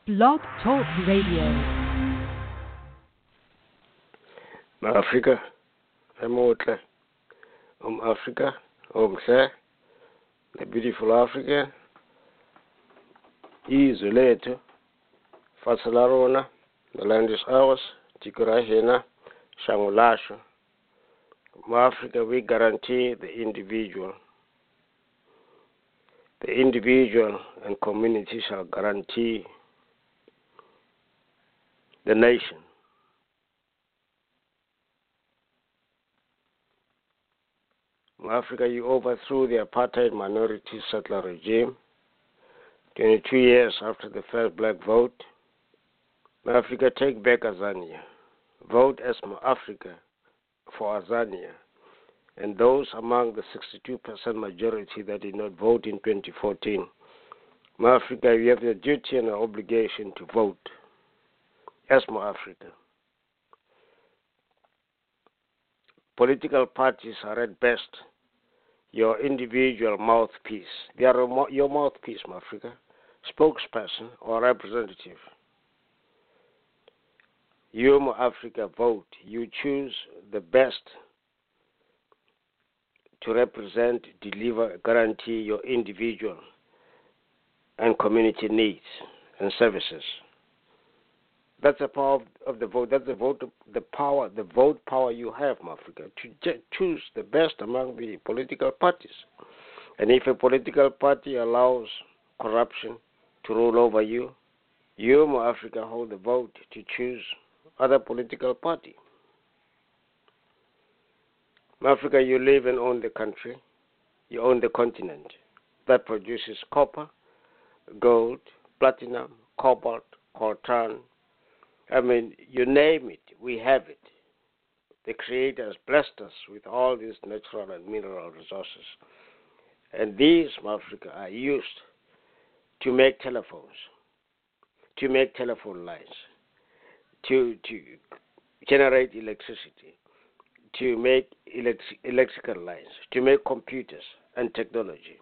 Blog Talk Radio. Africa, emotle, Africa, omhle, the beautiful Africa, izwe lethu, fatse la rona, the land is ours, tikurahena, shangulasho. Africa, we guarantee the individual. The individual and community shall guarantee the nation. Africa, you overthrew the apartheid minority settler regime 22 years after the first black vote. Africa, take back Azania. Vote as Africa for Azania. And those among the 62% majority that did not vote in 2014. Africa, you have the duty and the obligation to vote as Africa. Political parties are at best your individual mouthpiece. They are your mouthpiece, Africa, spokesperson or representative. You, Africa, vote. You choose the best to represent, deliver, guarantee your individual and community needs and services. That's the power of the vote. That's the vote power you have, Africa, to choose the best among the political parties. And if a political party allows corruption to rule over you, Africa, hold the vote to choose other political party. Africa, you live and own the country. You own the continent that produces copper, gold, platinum, cobalt, coltan. I mean, you name it, we have it. The Creator has blessed us with all these natural and mineral resources. And these, Africa, are used to make telephones, to make telephone lines, to generate electricity, to make electrical lines, to make computers and technology.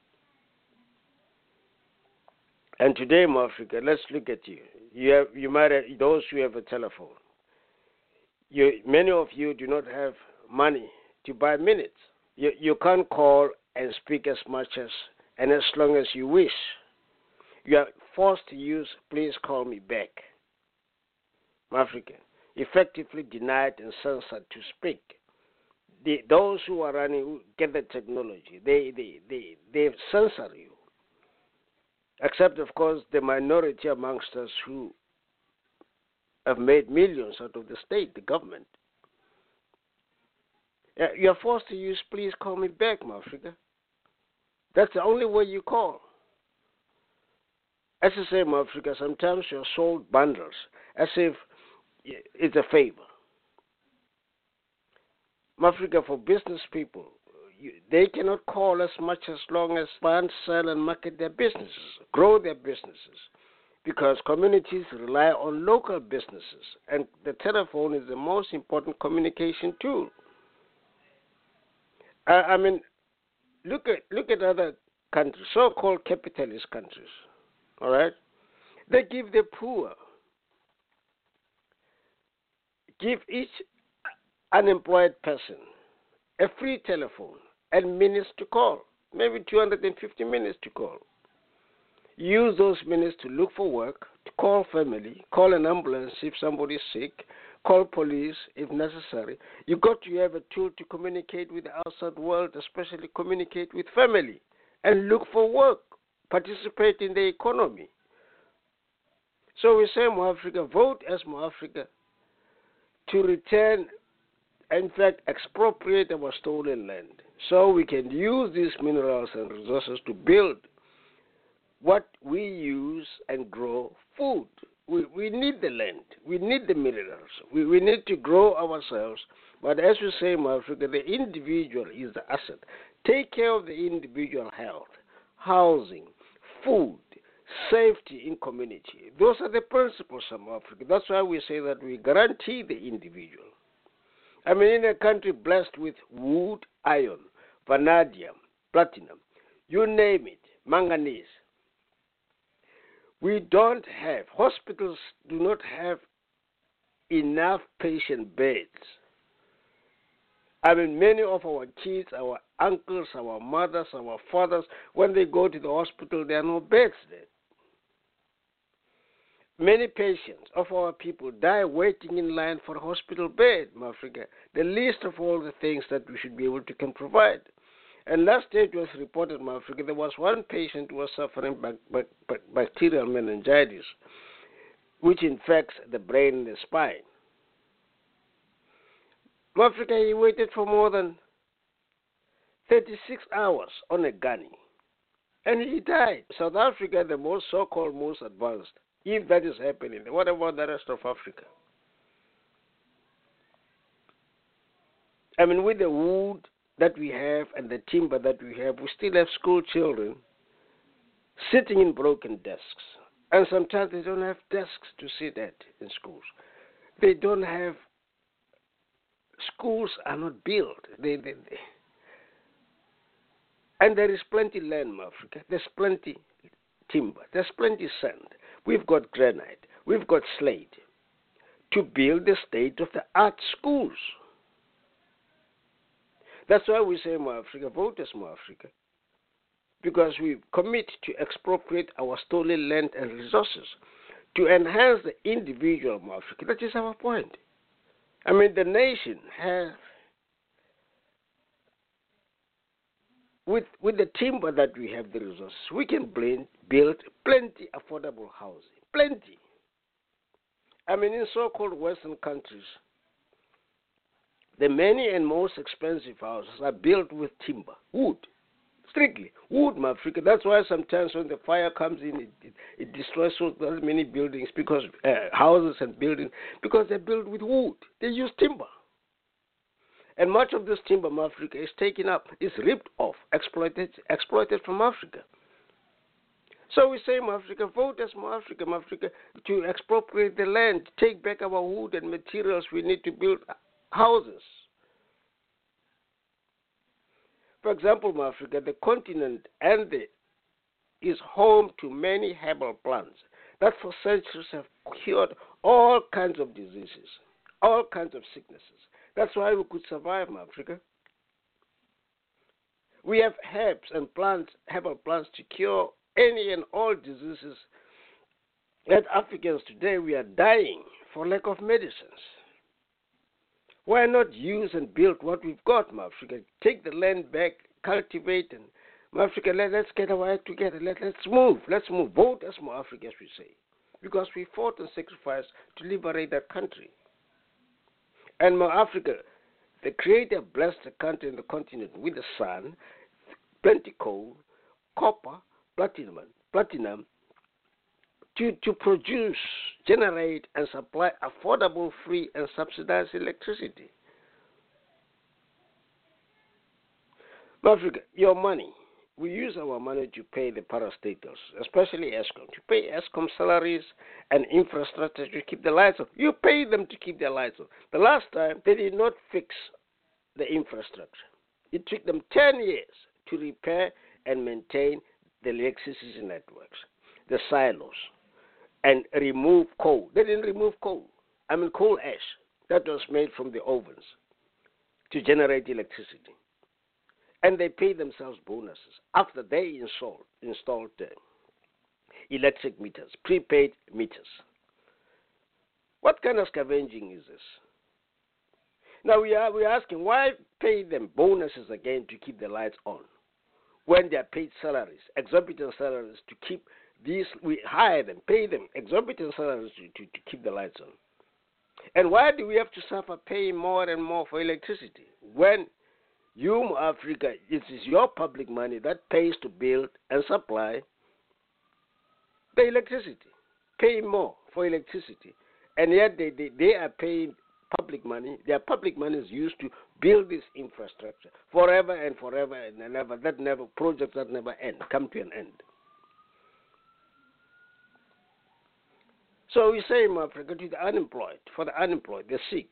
And today, Africa, let's look at you. You might have, those who have a telephone. Many of you do not have money to buy minutes. You can't call and speak as much as and as long as you wish. You are forced to use "please call me back." Africa, effectively denied and censored to speak. Those who are running, who get the technology, they censor you. Except, of course, the minority amongst us who have made millions out of the state, the government. You are forced to use "please call me back," Africa. That's the only way you call. As I say, Africa, sometimes you're sold bundles as if it's a favor. Africa, for business people, they cannot call as much as long as fund, sell, and market their businesses, grow their businesses, because communities rely on local businesses, and the telephone is the most important communication tool. I mean, look at other countries, so-called capitalist countries. All right, they give the poor, give each unemployed person a free telephone and minutes to call, maybe 250 minutes to call. Use those minutes to look for work, to call family, call an ambulance if somebody is sick, call police if necessary. You've got to have a tool to communicate with the outside world, especially communicate with family, and look for work, participate in the economy. So we say, Africa, vote as Africa to return, in fact, expropriate our stolen land so we can use these minerals and resources to build what we use and grow food. We need the land. We need the minerals. We need to grow ourselves. But as we say, Africa, the individual is the asset. Take care of the individual health, housing, food, safety in community. Those are the principles of Africa. That's why we say that we guarantee the individual. I mean, in a country blessed with wood, iron, vanadium, platinum, you name it, manganese, Hospitals do not have enough patient beds. I mean, many of our kids, our uncles, our mothers, our fathers, when they go to the hospital, there are no beds there. Many patients of our people die waiting in line for a hospital bed in Africa. The least of all the things that we should be able to can provide. And last year it was reported in Africa there was one patient who was suffering bacterial meningitis, which infects the brain and the spine. In Africa, he waited for more than 36 hours on a gunny, and he died. South Africa, the most so-called most advanced. If that is happening, what about the rest of Africa? I mean, with the wood that we have and the timber that we have, we still have school children sitting in broken desks. And sometimes they don't have desks to sit at in schools. They don't have, schools are not built. And there is plenty land in Africa. There's plenty timber. There's plenty sand. We've got granite. We've got slate to build the state-of-the-art schools. That's why we say more Africa, vote as more Africa. Because we commit to expropriate our stolen land and resources to enhance the individual more Africa. That is our point. I mean, the nation has, with the timber that we have, the resources, we can build plenty affordable housing. Plenty. I mean, in so-called Western countries, the many and most expensive houses are built with timber, wood, strictly wood, my Africa. That's why sometimes when the fire comes in, it destroys so many buildings, because houses and buildings, because they're built with wood. They use timber. And much of this timber in Africa is taken up, is ripped off, exploited from Africa. So we say, Africa, vote as Africa, to expropriate the land, take back our wood and materials we need to build houses. For example, Africa, the continent is home to many herbal plants that for centuries have cured all kinds of diseases, all kinds of sicknesses. That's why we could survive in Africa. We have herbs and plants, herbal plants to cure any and all diseases. That Africans today, we are dying for lack of medicines. Why not use and build what we've got, Africa? Take the land back, cultivate, and Africa, let's get our act together. Let's move. Vote as Africa, as we say. Because we fought and sacrificed to liberate that country. And Africa, the Creator blessed the country and the continent with the sun, plenty coal, copper, platinum, to produce, generate, and supply affordable, free, and subsidized electricity. Africa, your money, we use our money to pay the parastatals, especially ESCOM, to pay ESCOM salaries and infrastructure to keep the lights on. You pay them to keep their lights on. The last time, they did not fix the infrastructure. It took them 10 years to repair and maintain the electricity networks, the silos, and remove coal. They didn't remove coal. I mean coal ash that was made from the ovens to generate electricity. And they pay themselves bonuses after they installed electric meters, prepaid meters. What kind of scavenging is this? Now we're asking, why pay them bonuses again to keep the lights on when they are paid salaries, exorbitant salaries to keep these? We hire them, pay them exorbitant salaries to keep the lights on. And why do we have to suffer paying more and more for electricity when you, Africa, it is your public money that pays to build and supply the electricity, paying more for electricity, and yet they are paying public money. Their public money is used to build this infrastructure forever and ever. Projects that never end, come to an end. So we say in Africa to the unemployed, for the unemployed, the sick,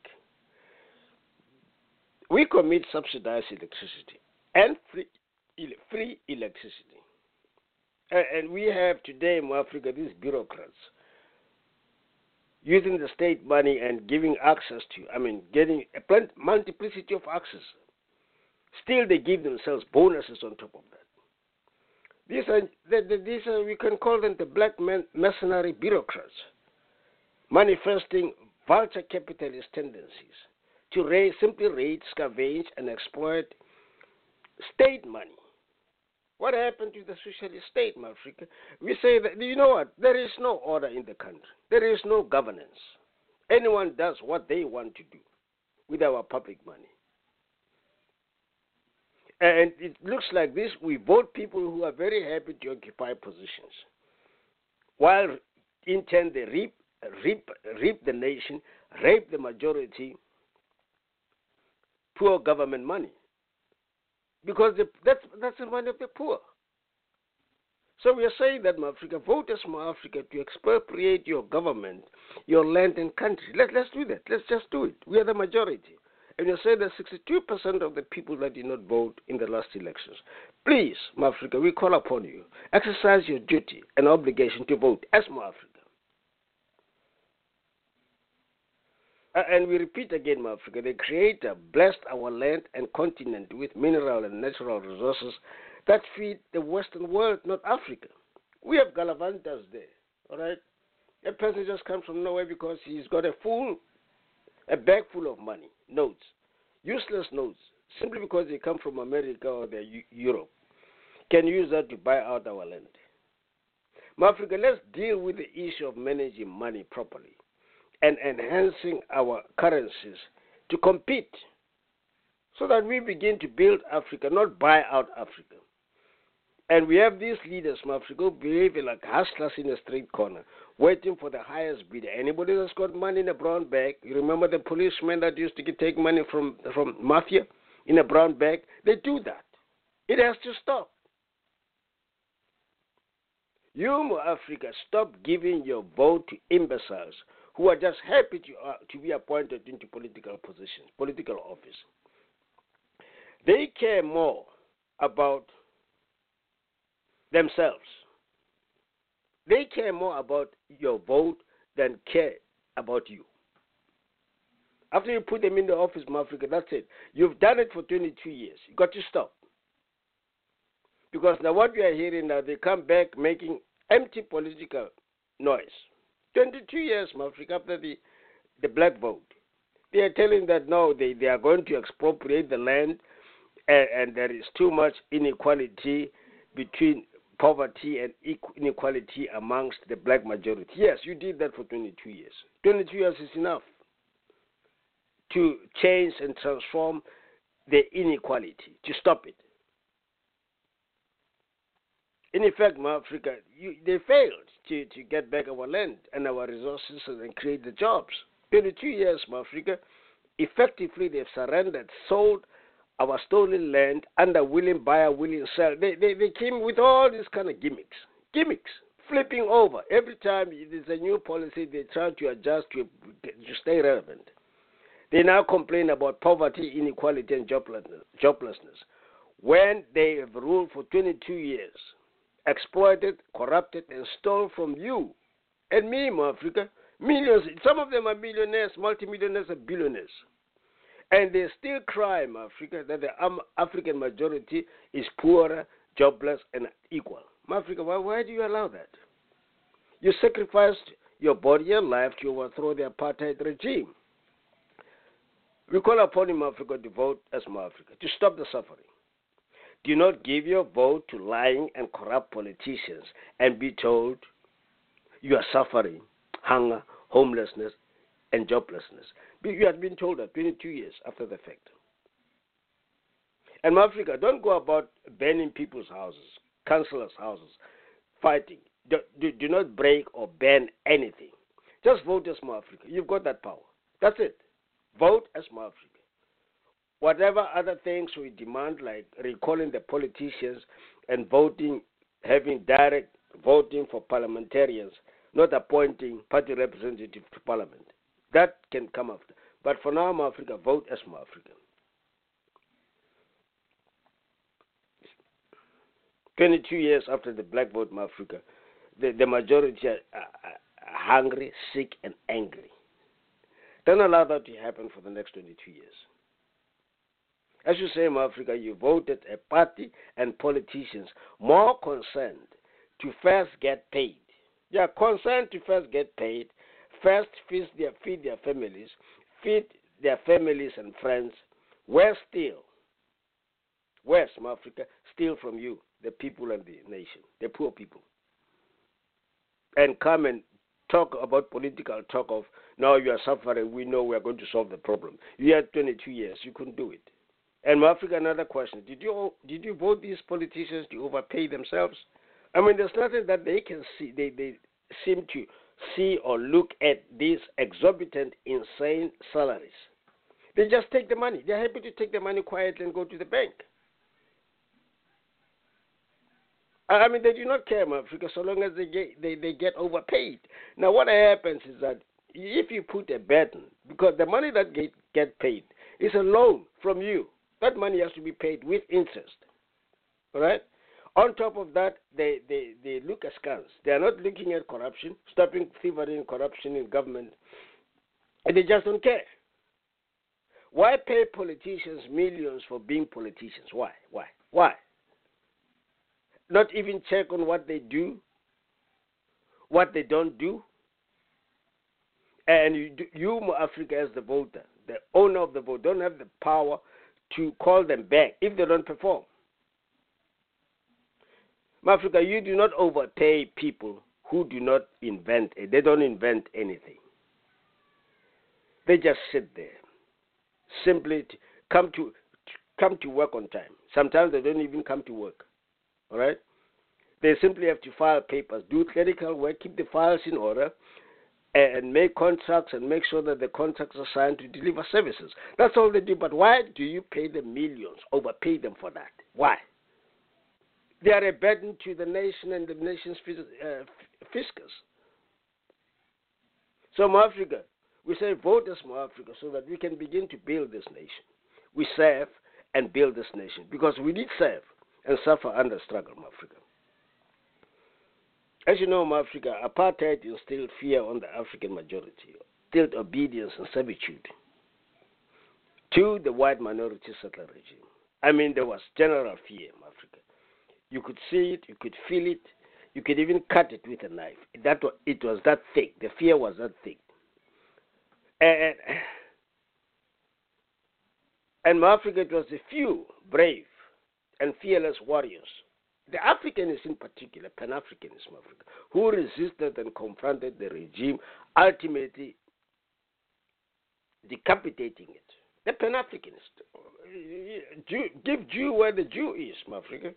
we commit subsidized electricity and free electricity. And we have today in Africa these bureaucrats using the state money and giving access to, getting a multiplicity of access. Still, they give themselves bonuses on top of that. These are we can call them the black mercenary bureaucrats, manifesting vulture capitalist tendencies to simply raid, scavenge, and exploit state money. What happened to the socialist state in Africa? We say that, you know what, there is no order in the country. There is no governance. Anyone does what they want to do with our public money. And it looks like this, we vote people who are very happy to occupy positions, while in turn they reap the nation, rape the majority, poor government money. Because that's the money of the poor. So we are saying that Africa, vote as Africa to expropriate your government, your land and country. Let's do that. Let's just do it. We are the majority. And you say that 62% of the people that did not vote in the last elections. Please, Africa, we call upon you. Exercise your duty and obligation to vote as Africa. And we repeat again, Africa, the Creator blessed our land and continent with mineral and natural resources that feed the Western world, not Africa. We have Galavantas there, all right? A person just comes from nowhere because he's got a bag full of money, notes, useless notes, simply because they come from America or Europe. Can use that to buy out our land. Africa, let's deal with the issue of managing money properly and enhancing our currencies to compete so that we begin to build Africa, not buy out Africa. And we have these leaders from Africa who behave like hustlers in a street corner, waiting for the highest bidder. Anybody that's got money in a brown bag, you remember the policemen that used to take money from mafia in a brown bag? They do that. It has to stop. You, Africa, stop giving your vote to imbeciles who are just happy to be appointed into political positions, political office. They care more about themselves. They care more about your vote than care about you. After you put them in the office, Africa, that's it. You've done it for 22 years. You got to stop. Because now what we are hearing now, they come back making empty political noise. 22 years, Africa, after the black vote. They are telling that no, they are going to expropriate the land and there is too much inequality between poverty and inequality amongst the black majority. Yes, you did that for 22 years. 22 years is enough to change and transform the inequality, to stop it. In effect, Africa, they failed to get back our land and our resources and create the jobs. 22 years, Africa, effectively they've surrendered, sold our stolen land under willing buyer, willing seller. They came with all these kind of gimmicks, flipping over. Every time there's a new policy, they try to adjust to stay relevant. They now complain about poverty, inequality, and joblessness when they have ruled for 22 years. Exploited, corrupted, and stole from you and me, Africa. Millions. Some of them are millionaires, multimillionaires, and billionaires. And they still cry, Africa, that the African majority is poorer, jobless, and equal. Africa, why do you allow that? You sacrificed your body and life to overthrow the apartheid regime. We call upon him, Africa, to vote as Africa, to stop the suffering. Do not give your vote to lying and corrupt politicians and be told you are suffering hunger, homelessness, and joblessness. You have been told that 22 years after the fact. And Africa, don't go about burning people's houses, councillors' houses, fighting. Do not break or ban anything. Just vote as Africa. You've got that power. That's it. Vote as Africa. Whatever other things we demand, like recalling the politicians and voting, having direct voting for parliamentarians, not appointing party representatives to parliament. That can come after. But for now, Africa, vote as Africa. 22 years after the black vote in Africa, the majority are hungry, sick, and angry. Don't allow that to happen for the next 22 years. As you say in Africa, you voted a party and politicians more concerned to first get paid. They are concerned to first get paid, first feed their families, feed their families and friends. Where from Africa, steal from you, the people and the nation, the poor people. And come and talk about political talk of, now you are suffering, we know we are going to solve the problem. You had 22 years, you couldn't do it. And Africa, another question, did you vote these politicians to overpay themselves? I mean, there's nothing that they can see. They seem to see or look at these exorbitant, insane salaries. They just take the money. They're happy to take the money quietly and go to the bank. I mean, they do not care, Africa, so long as they get overpaid. Now, what happens is that if you put a burden, because the money that get paid is a loan from you, that money has to be paid with interest. All right? On top of that, they look askance. They are not looking at corruption, stopping thievery and corruption in government, and they just don't care. Why pay politicians millions for being politicians? Why? Not even check on what they do, what they don't do. And you Africa, as the voter, the owner of the vote, don't have the power to call them back if they don't perform. Africa, you do not overpay people who do not invent it. They don't invent anything. They just sit there, simply to come to work on time. Sometimes they don't even come to work. All right? They simply have to file papers, do clerical work, keep the files in order, and make contracts and make sure that the contracts are signed to deliver services. That's all they do. But why do you pay them millions, overpay them for that? Why? They are a burden to the nation and the nation's fiscus. So, Africa, we say vote as Africa so that we can begin to build this nation. We serve and build this nation because we did serve and suffer under struggle, Africa. As you know, Africa, apartheid instilled fear on the African majority, instilled obedience and servitude to the white minority settler regime. I mean, there was general fear in Africa. You could see it, you could feel it, you could even cut it with a knife. It was that thick. The fear was that thick. And Africa, it was a few brave and fearless warriors, the Africanists in particular, Pan-Africanism Africa, who resisted and confronted the regime, ultimately decapitating it. The Pan-Africanists. Give Jew where the Jew is, Africa.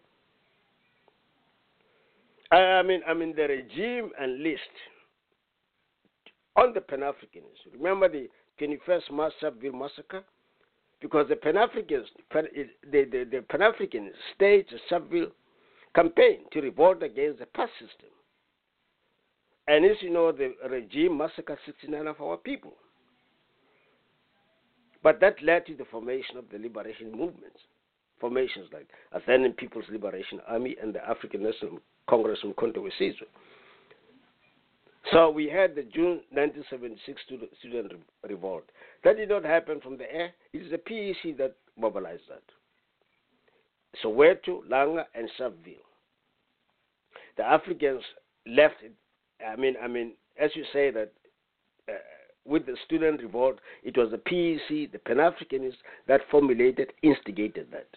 I mean, the regime enlist on the Pan-Africanists. Remember the 21st March Sharpeville massacre? Because the Pan-Africans, the Pan-Africans staged a Sharpeville campaign to revolt against the past system. And as you know, the regime massacred 69 of our people. But that led to the formation of the liberation movements. Formations like Athenian People's Liberation Army and the African National Congress from Mkhonto we Sizwe. So we had the June 1976 student revolt. That did not happen from the air. It is the PEC that mobilized that. Soweto, Langa, and Sharpeville. The Africans left it. I mean, as you say that with the student revolt, it was the PEC, the Pan-Africanists, that formulated, instigated that.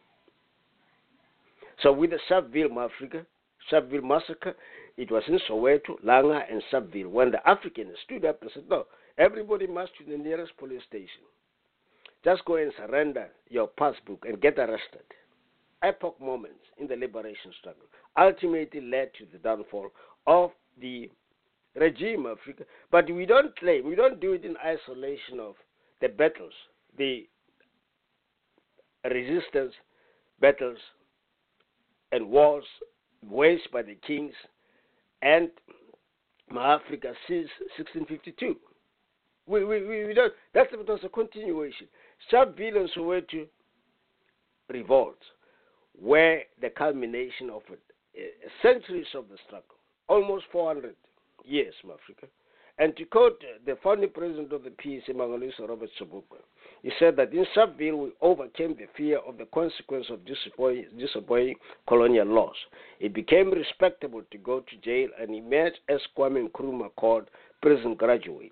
So with the Sharpeville massacre, it was in Soweto, Langa, and Sharpeville when the Africans stood up and said, no, everybody march to the nearest police station. Just go and surrender your passbook and get arrested. Epoch moments in the liberation struggle ultimately led to the downfall of the regime of Africa. But we don't do it in isolation of the battles, the resistance battles and wars waged by the kings and Africa since 1652. We don't. It was a continuation. Sharpeville and Soweto revolts were the culmination of centuries of the struggle, almost 400 years in Africa. And to quote the founding president of the PEC, Mangaliso Robert Sobukwe, he said that in Sharpeville we overcame the fear of the consequence of disobeying colonial laws. It became respectable to go to jail and emerge as Kwame Nkrumah called prison graduate.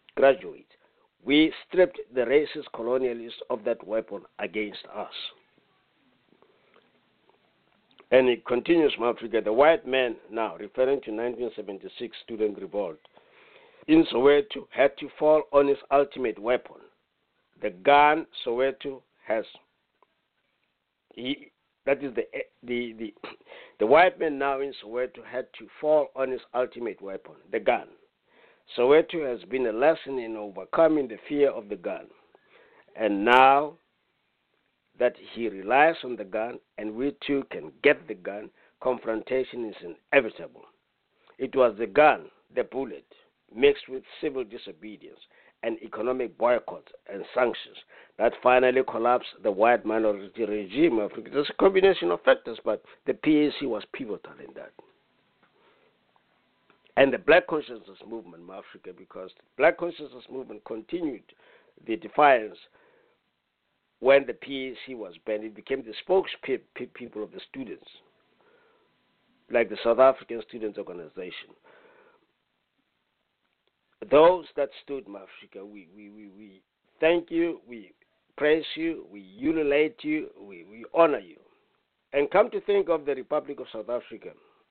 We stripped the racist colonialists of that weapon against us. And it continues from Africa. The white man, now referring to 1976 student revolt, in Soweto had to fall on his ultimate weapon, the gun. Soweto has. That is the white man now in Soweto had to fall on his ultimate weapon, the gun. Soweto has been a lesson in overcoming the fear of the gun, and now that he relies on the gun, and we too can get the gun, confrontation is inevitable. It was the gun, the bullet, mixed with civil disobedience and economic boycott and sanctions that finally collapsed the white minority regime of Africa. There's a combination of factors, but the PAC was pivotal in that. And the Black Consciousness Movement in Africa, because the Black Consciousness Movement continued the defiance when the PAC was banned. It became the spokespeople of the students, like the South African Students Organization. Those that stood in Africa, we thank you, we praise you, we ululate you, we honor you. And come to think of the Republic of South Africa,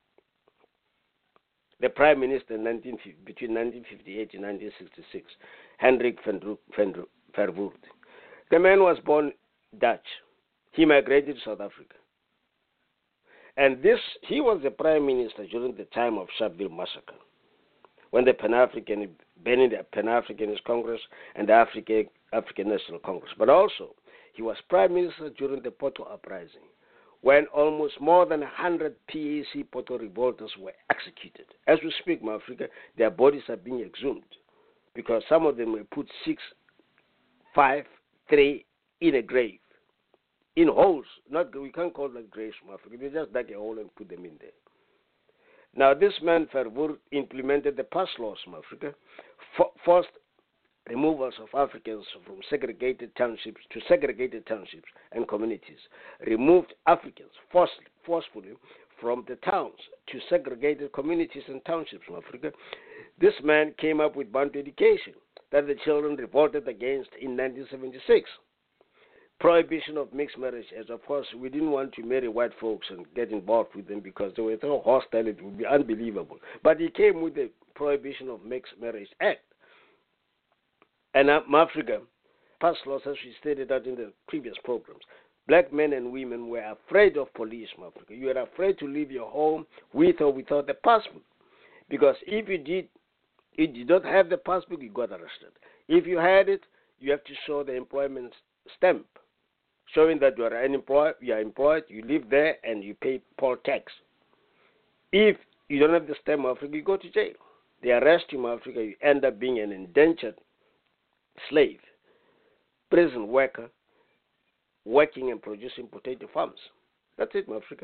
the Prime Minister between 1958 and 1966, Hendrik Verwoerd. The man was born Dutch. He migrated to South Africa. And he was the Prime Minister during the time of Sharpeville Massacre, when the Pan-Africanist Congress and the African National Congress. But also, he was Prime Minister during the Poto Uprising, when almost more than 100 PAC Poto revolters were executed. As we speak, in Africa, their bodies are being exhumed because some of them were put 6, 5, 3 in a grave, in holes. We can't call them graves from Africa. They just dug a hole and put them in there. Now, this man, Verwoerd, implemented the pass laws from Africa, forced removals of Africans from segregated townships to segregated townships and communities, removed Africans forcefully from the towns to segregated communities and townships from Africa. This man came up with Bantu education that the children revolted against in 1976. Prohibition of mixed marriage, as of course we didn't want to marry white folks and get involved with them because they were so hostile, it would be unbelievable. But he came with the Prohibition of Mixed Marriage Act. And Africa passed laws, as we stated that in the previous programs. Black men and women were afraid of police in Africa. You were afraid to leave your home with or without a passport, because if you did not have the passport, you got arrested. If you had it, you have to show the employment stamp, showing that you are unemployed, you are employed, you live there, and you pay poll tax. If you don't have the stamp in Africa, you go to jail. They arrest you in Africa, you end up being an indentured slave, prison worker, working and producing potato farms. That's it in Africa.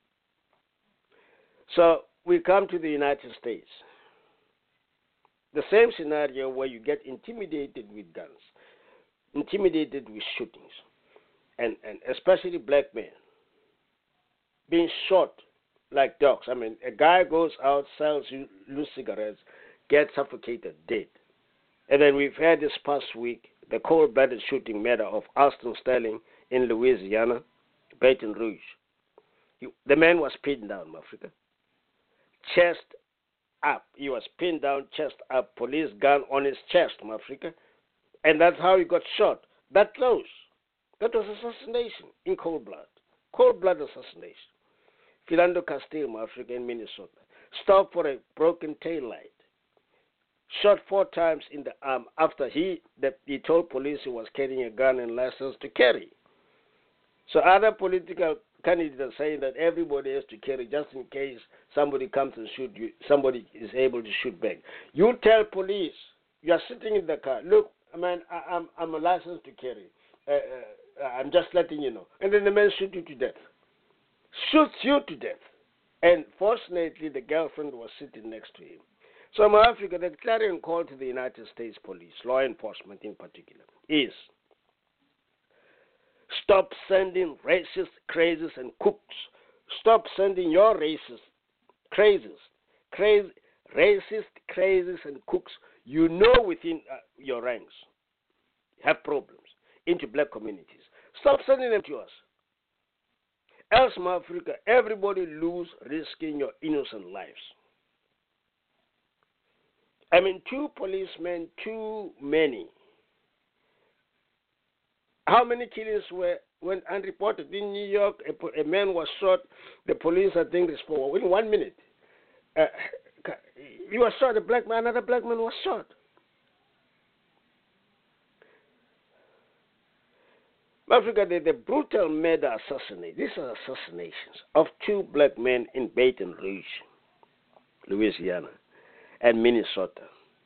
So we come to the United States. The same scenario where you get intimidated with guns, intimidated with shootings, and especially black men being shot like dogs. I mean, a guy goes out, sells loose cigarettes, gets suffocated, dead. And then we've had this past week the cold-blooded shooting murder of Alston Sterling in Louisiana, Baton Rouge. The man was pinned down in Africa, chest up. He was pinned down, chest up, police gun on his chest in Africa, and that's how he got shot. That close. That was assassination in cold blood assassination. Philando Castile in Africa in Minnesota, stopped for a broken tail light, shot 4 times in the arm after he told police he was carrying a gun and license to carry. So other political candidates are saying that everybody has to carry just in case somebody comes and shoot you, somebody is able to shoot back. You tell police, you are sitting in the car, look, man, I'm a license to carry. I'm just letting you know. And then the man shoot you to death. shoots you to death. And fortunately, the girlfriend was sitting next to him. So in Africa, the clarion call to the United States Police, law enforcement in particular, is stop sending racist crazes and cooks. Stop sending your racist crazes and cooks you know within your ranks have problems into black communities. Stop sending them to us. Else, in Africa, everybody lose risking your innocent lives. I mean, 2 policemen, too many. How many killings went unreported? In New York, a man was shot. The police, I think, responded in 1 minute. He was shot. Another black man was shot. Africa, the brutal murder assassination. These are assassinations of 2 black men in Baton Rouge, Louisiana, and Minnesota.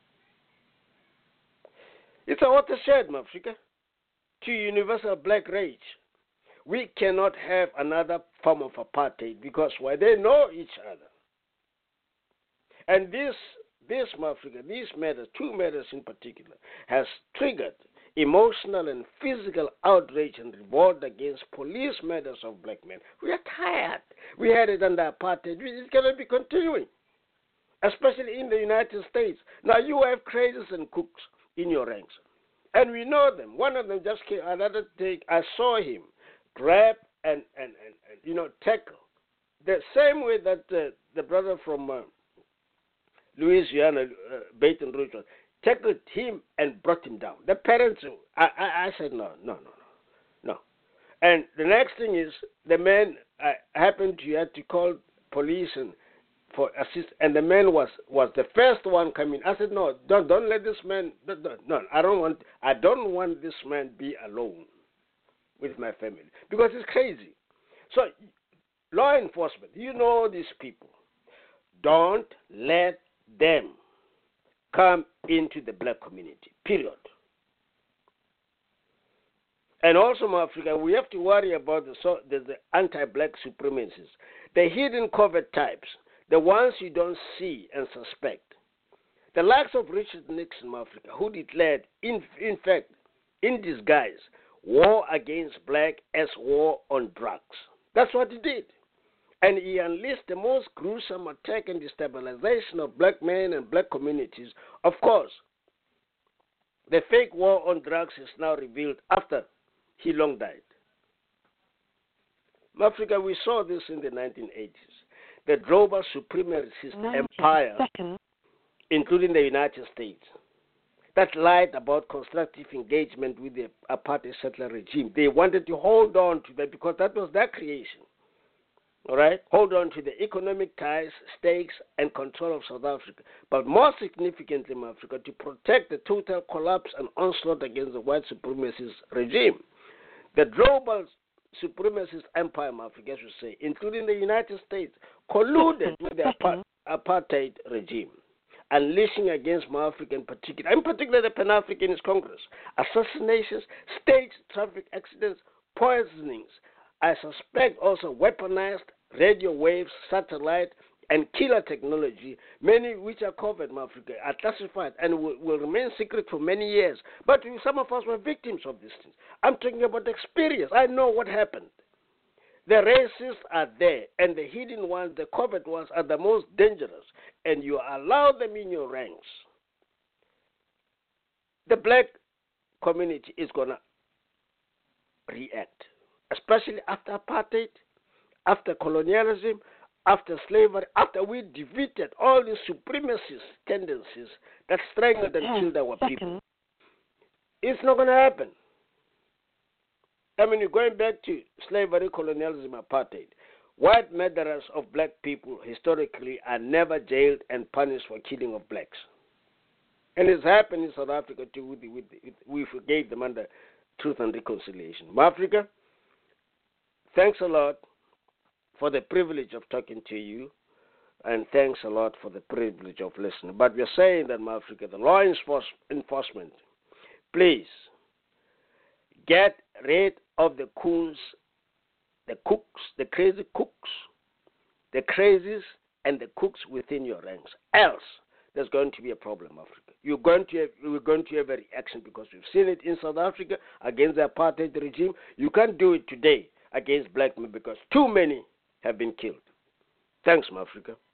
It's a watershed, Africa, to universal black rage. We cannot have another form of apartheid because why they know each other. And this Africa, these matters, 2 matters in particular, has triggered emotional and physical outrage and revolt against police matters of black men. We are tired. We had it under apartheid. It cannot be continuing, especially in the United States. Now you have crazes and cooks in your ranks, and we know them. One of them just came. Another day, I saw him grab and tackle the same way that the brother from Louisiana, Baton Rouge, tackled him and brought him down. The parents, I said, no. And the next thing is, the man happened to have to call police and for assist, and the man was the first one coming. I said, no, don't let this man. No, I don't want this man be alone with my family because it's crazy. So, law enforcement, you know these people. Don't let them come into the black community, period. And also, Africa, we have to worry about the anti-black supremacists, the hidden covert types, the ones you don't see and suspect. The likes of Richard Nixon, Africa, who declared, in fact, in disguise, war against black as war on drugs. That's what he did. And he unleashed the most gruesome attack and destabilization of black men and black communities. Of course, the fake war on drugs is now revealed after he long died. Africa, we saw this in the 1980s. The global supremacist empire, including the United States, that lied about constructive engagement with the apartheid settler regime. They wanted to hold on to that because that was their creation. All right? Hold on to the economic ties, stakes, and control of South Africa. But more significantly, Africa, to protect the total collapse and onslaught against the white supremacist regime. The global supremacist empire, Africa, as we say, including the United States, colluded with the apartheid regime, unleashing against Africa in particular the Pan-Africanist Congress, assassinations, staged traffic accidents, poisonings. I suspect also weaponized radio waves, satellite, and killer technology, many which are covered in Africa, are classified and will remain secret for many years. But some of us were victims of these things. I'm talking about experience. I know what happened. The racists are there, and the hidden ones, the covert ones, are the most dangerous, and you allow them in your ranks. The black community is going to react, especially after apartheid, after colonialism, after slavery, after we defeated all the supremacist tendencies that strangled and killed our people. It's not going to happen. I mean, you're going back to slavery, colonialism, apartheid. White murderers of black people historically are never jailed and punished for killing of blacks. And it's happened in South Africa too. We forgave them under Truth and Reconciliation. Africa, thanks a lot for the privilege of talking to you, and thanks a lot for the privilege of listening. But we're saying that, Africa, the law enforcement, please get rid of the coons the cooks, the crazy cooks, the crazies and the cooks within your ranks. Else, there's going to be a problem, Africa. We're going to have a reaction because we've seen it in South Africa against the apartheid regime. You can't do it today against black men because too many have been killed. Thanks, Africa.